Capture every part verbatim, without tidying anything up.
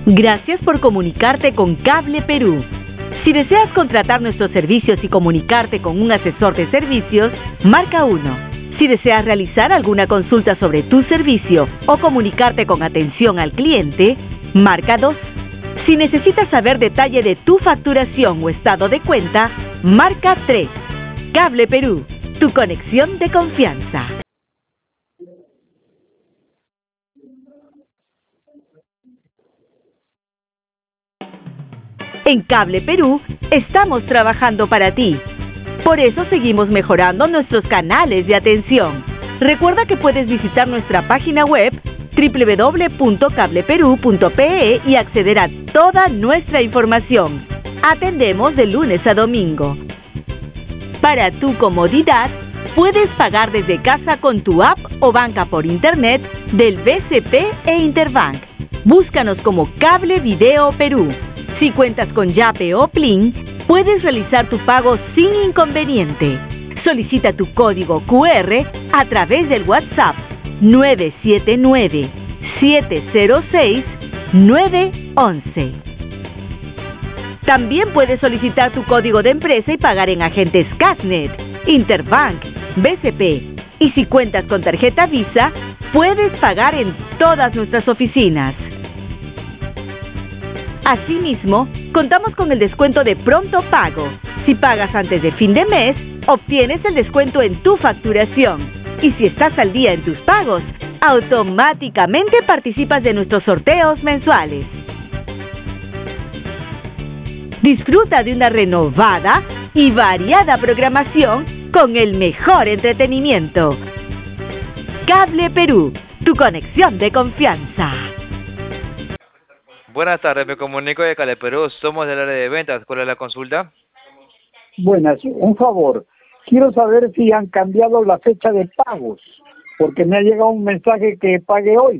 Gracias por comunicarte con Cable Perú. Si deseas contratar nuestros servicios y comunicarte con un asesor de servicios, marca uno. Si deseas realizar alguna consulta sobre tu servicio o comunicarte con atención al cliente, marca dos. Si necesitas saber detalle de tu facturación o estado de cuenta, marca tres. Cable Perú, tu conexión de confianza. En Cable Perú estamos trabajando para ti. Por eso seguimos mejorando nuestros canales de atención. Recuerda que puedes visitar nuestra página web doble u doble u doble u punto cable perú punto pe e y acceder a toda nuestra información. Atendemos de lunes a domingo. Para tu comodidad, puedes pagar desde casa con tu app o banca por internet del B C P e Interbank. Búscanos como Cable Video Perú. Si cuentas con Yape o Plin, puedes realizar tu pago sin inconveniente. Solicita tu código cu erre a través del WhatsApp nueve siete nueve, siete cero seis, nueve once. También puedes solicitar tu código de empresa y pagar en agentes Casnet, Interbank, B C P. Y si cuentas con tarjeta Visa, puedes pagar en todas nuestras oficinas. Asimismo, contamos con el descuento de pronto pago. Si pagas antes de fin de mes, obtienes el descuento en tu facturación. Y si estás al día en tus pagos, automáticamente participas de nuestros sorteos mensuales. Disfruta de una renovada y variada programación con el mejor entretenimiento. Cable Perú, tu conexión de confianza. Buenas tardes, me comunico de Cable Perú, somos del área de ventas. ¿Cuál es la consulta? Buenas, un favor. Quiero saber si han cambiado la fecha de pagos, porque me ha llegado un mensaje que pague hoy.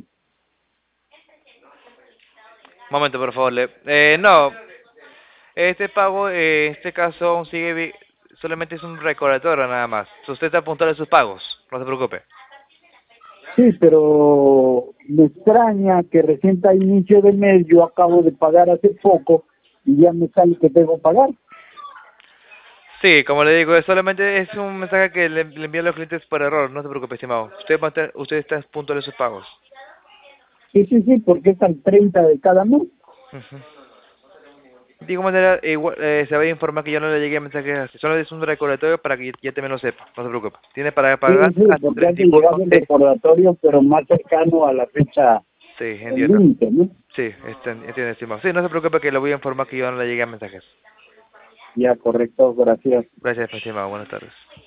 Un momento, por favor. Le- Eh, no, este pago, eh, en este caso, aún sigue, vi- solamente es un recordatorio nada más. Usted está puntual de sus pagos, no se preocupe. Sí, pero me extraña que recién a inicio de mes yo acabo de pagar hace poco y ya me sale que tengo que pagar. Sí, como le digo, es solamente es un mensaje que le, le envían los clientes por error, no se preocupe, estimado. Usted, va a estar- usted está puntual de sus pagos. Sí, sí, sí, porque es al treinta de cada mes. Ujú. De igual manera, igual, eh, se va a informar que ya no le llegue mensajes así. Solo es un recordatorio para que ya, ya también lo sepa, no se preocupe. Tiene para Sí, pagar sí, hasta porque han treinta y uno llegado el de... recordatorio, pero más cercano a la fecha Sí, del entiendo. límite, ¿no? Sí, este, entiendo, estimado. Sí, no se preocupe que le voy a informar que ya no le llegue mensajes. Ya, correcto, gracias. Gracias, estimado. Buenas tardes.